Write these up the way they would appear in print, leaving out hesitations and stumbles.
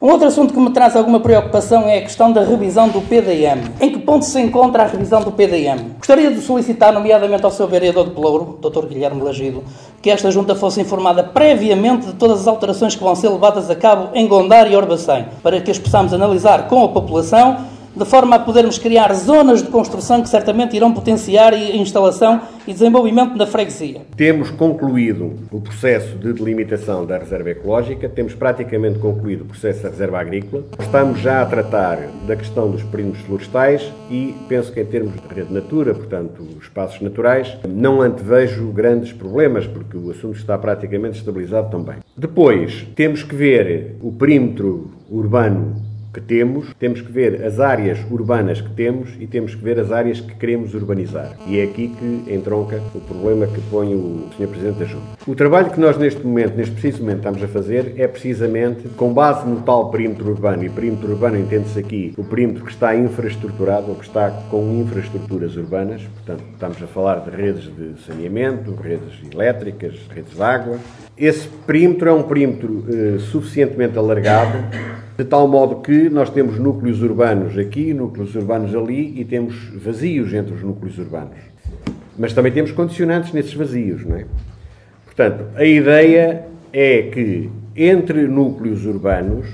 Um outro assunto que me traz alguma preocupação é a questão da revisão do PDM. Em que ponto se encontra a revisão do PDM? Gostaria de solicitar, nomeadamente ao seu vereador de Pelouro, Dr. Guilherme Lagido, que esta junta fosse informada previamente de todas as alterações que vão ser levadas a cabo em Gondar e Orbacém, para que as possamos analisar com a população, de forma a podermos criar zonas de construção que certamente irão potenciar a instalação e desenvolvimento da freguesia. Temos concluído o processo de delimitação da reserva ecológica, temos praticamente concluído o processo da reserva agrícola, estamos já a tratar da questão dos perímetros florestais e penso que em termos de rede Natura, portanto, os espaços naturais, não antevejo grandes problemas, porque o assunto está praticamente estabilizado também. Depois, temos que ver o perímetro urbano que temos que ver as áreas urbanas que temos e temos que ver as áreas que queremos urbanizar. E é aqui que entronca o problema que põe o Sr. Presidente da Junta. O trabalho que nós neste preciso momento estamos a fazer é precisamente com base no tal perímetro urbano, e perímetro urbano entende-se aqui o perímetro que está infraestruturado ou que está com infraestruturas urbanas, portanto estamos a falar de redes de saneamento, redes elétricas, redes de água. Esse perímetro é um perímetro suficientemente alargado, de tal modo que nós temos núcleos urbanos aqui, núcleos urbanos ali e temos vazios entre os núcleos urbanos. Mas também temos condicionantes nesses vazios, não é? Portanto, a ideia é que entre núcleos urbanos,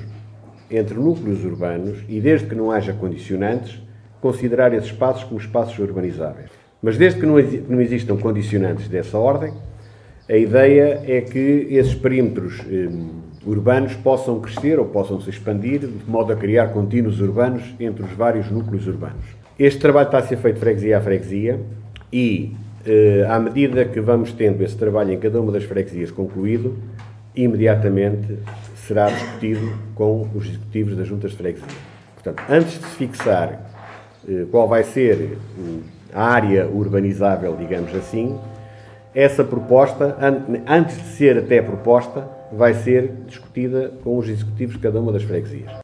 e desde que não haja condicionantes, considerar esses espaços como espaços urbanizáveis. Mas desde que não existam condicionantes dessa ordem, a ideia é que esses perímetros urbanos possam crescer ou possam se expandir, de modo a criar contínuos urbanos entre os vários núcleos urbanos. Este trabalho está a ser feito freguesia a freguesia e, à medida que vamos tendo esse trabalho em cada uma das freguesias concluído, imediatamente será discutido com os executivos das juntas de freguesia. Portanto, antes de se fixar qual vai ser a área urbanizável, digamos assim, essa proposta, antes de ser até proposta, vai ser discutida com os executivos de cada uma das freguesias.